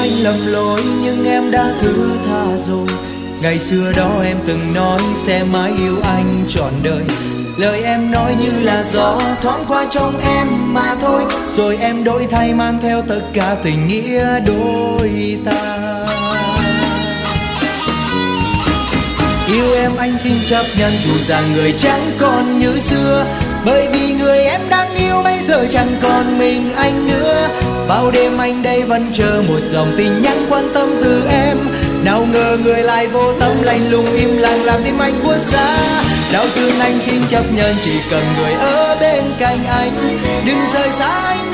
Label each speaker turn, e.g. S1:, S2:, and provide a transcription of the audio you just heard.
S1: anh lầm lỗi nhưng em đã thứ tha rồi. Ngày xưa đó em từng nói sẽ mãi yêu anh trọn đời. Lời em nói như là gió thoáng qua trong em mà thôi. Rồi em đổi thay mang theo tất cả tình nghĩa đôi ta. Yêu em anh xin chấp nhận dù rằng người chẳng còn như xưa. Bởi vì người em đang yêu bây giờ chẳng còn mình anh nữa. Bao đêm anh đây vẫn chờ một dòng tin nhắn quan tâm từ em. Nào ngờ người lại vô tâm lạnh lùng im lặng làm tim anh buốt giá. Đau thương anh xin chấp nhận chỉ cần người ở bên cạnh anh. Đừng rời xa anh